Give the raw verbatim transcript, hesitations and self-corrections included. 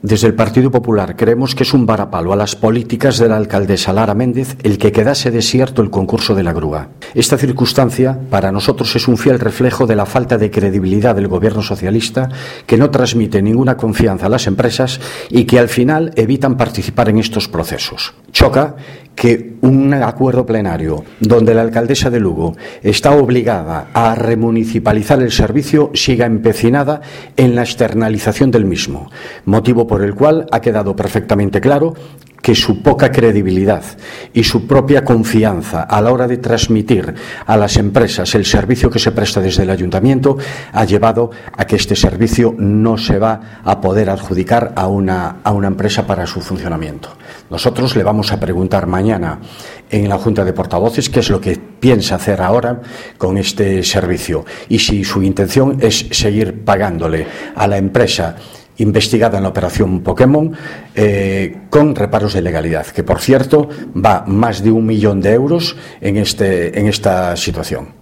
Desde el Partido Popular creemos que es un varapalo a las políticas de la alcaldesa Lara Méndez el que quedase desierto el concurso de la grúa. Esta circunstancia para nosotros es un fiel reflejo de la falta de credibilidad del Gobierno socialista, que no transmite ninguna confianza a las empresas y que al final evitan participar en estos procesos. Choca que un acuerdo plenario donde la alcaldesa de Lugo está obligada a remunicipalizar el servicio siga empecinada en la externalización del mismo, motivo por el cual ha quedado perfectamente claro que su poca credibilidad y su propia confianza a la hora de transmitir a las empresas el servicio que se presta desde el ayuntamiento ha llevado a que este servicio no se va a poder adjudicar a una, a una empresa para su funcionamiento. Nosotros le vamos a preguntar mañana en la Junta de Portavoces qué es lo que piensa hacer ahora con este servicio y si su intención es seguir pagándole a la empresa investigada en la operación Pokémon eh, con reparos de legalidad, que por cierto va más de un millón de euros en, este, en esta situación.